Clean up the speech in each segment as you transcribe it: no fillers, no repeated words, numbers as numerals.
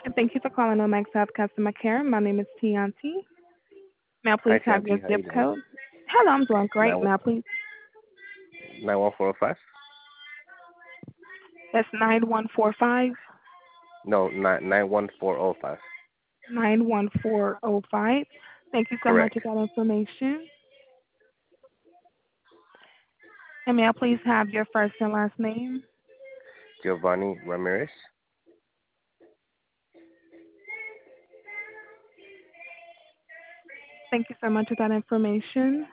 And thank you for calling Omax Health Customer Care. My name is Tianti. May I please Hi, have your Santi. How zip you doing? code? Hello, I'm doing great. Nine May I please? 91405? That's 9145 No, 91405. 91405. Thank you so much Correct. for that information. And may I please have your first and last name? Giovanni Ramirez. Thank you so much for that information.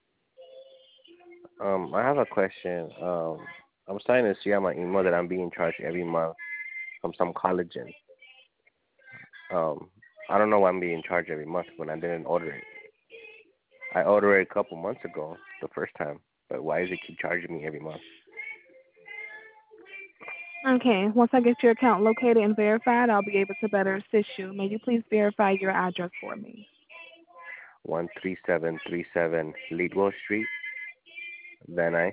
I have a question. I'm starting to see on my email that I'm being charged every month from some collagen. Um, I don't know why I'm being charged every month when I didn't order it. I ordered it a couple months ago, the first time, but why does it keep charging me every month? Okay, once I get your account located and verified, I'll be able to better assist you. May you please verify your address for me? 13737 Leadwell Street, Van Nuys.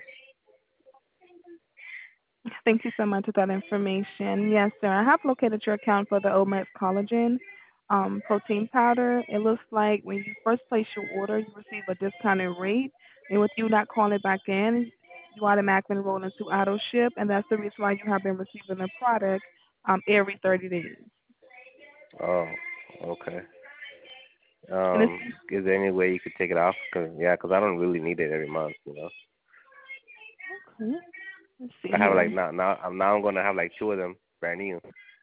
Thank you so much for that information. Yes, sir. I have located your account for the Omex collagen protein powder. It looks like when you first place your order, you receive a discounted rate, and with you not calling back in, you automatically enroll into auto ship, and that's the reason why you have been receiving the product every 30 days. Oh, okay. And it's Is there any way you could take it off? Cause I don't really need it every month. okay. Let's see I have like here. now I'm gonna have like two of them brand new.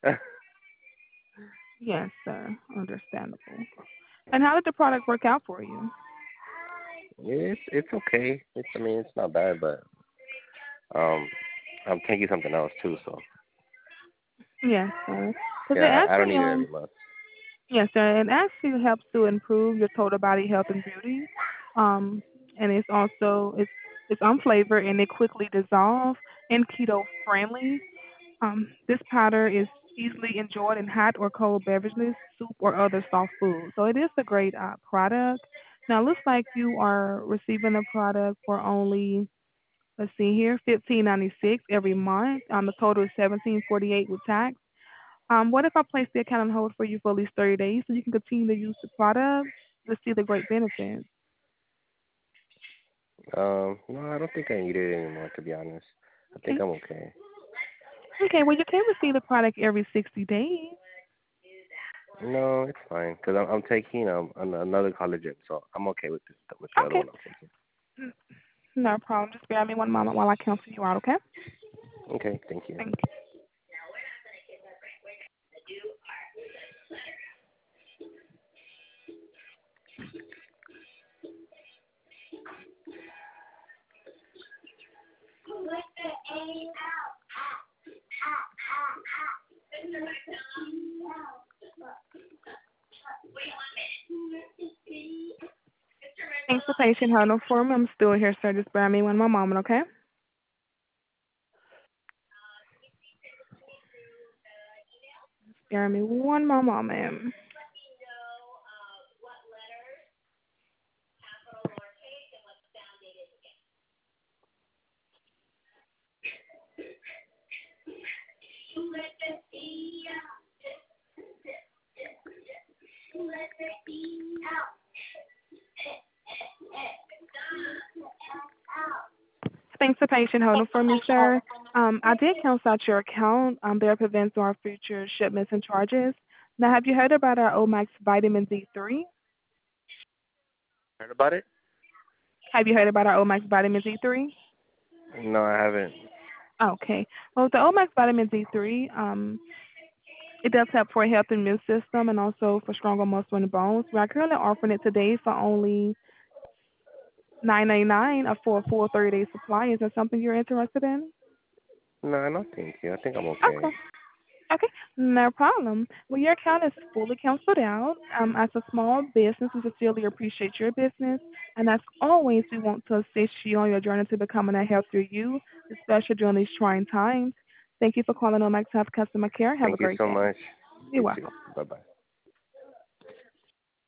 Yes, sir. Understandable. And how did the product work out for you? It's okay. It's not bad, but um I'm taking something else too, so Yes, sir. Because it yeah, I don't actually need it every month. yes, sir. It actually helps to improve your total body health and beauty. Um, and it's unflavored and it quickly dissolves and keto friendly. This powder is easily enjoyed in hot or cold beverages, soup, or other soft foods. So it is a great product. Now, it looks like you are receiving the product for only, let's see here, 15.96 every month. The total is 17.48 with tax. What if I place the account on hold for you for at least 30 days so you can continue to use the product to see the great benefits? No, I don't think I need it anymore, to be honest. I think Okay. I'm okay. Okay, well, you can receive the product every 60 days. No, it's fine because I'm taking another collagen, so I'm okay with the other Okay. one I'm taking. N- No problem. Just bear me one moment while I cancel you out, okay? Okay, thank you. Thank you. Thanks for patient holding for me. I'm still here, sir. Just bear me one more moment, okay? Bear me one more moment. Thanks for patient holding for me, sir. I did cancel out your account. There prevents our future shipments and charges. Now, have you heard about our Omax Vitamin D3? Heard about it? Have you heard about our Omax Vitamin D3? No, I haven't. Okay. Well, the Omax Vitamin D3, it does help for a healthy immune system and also for stronger muscle and bones. We are currently offering it today for only 9.99 for a full 30-day supply. Is that something you're interested in? No, no, thank you. I think I'm okay. Okay. Okay, no problem. Well, your account is fully canceled out. As a small business, we sincerely appreciate your business. And as always, we want to assist you on your journey to becoming a healthier you, especially during these trying times. Thank you for calling Omax Health Customer Care. Have a Thank you great so day. much. You're You too. welcome. Bye bye.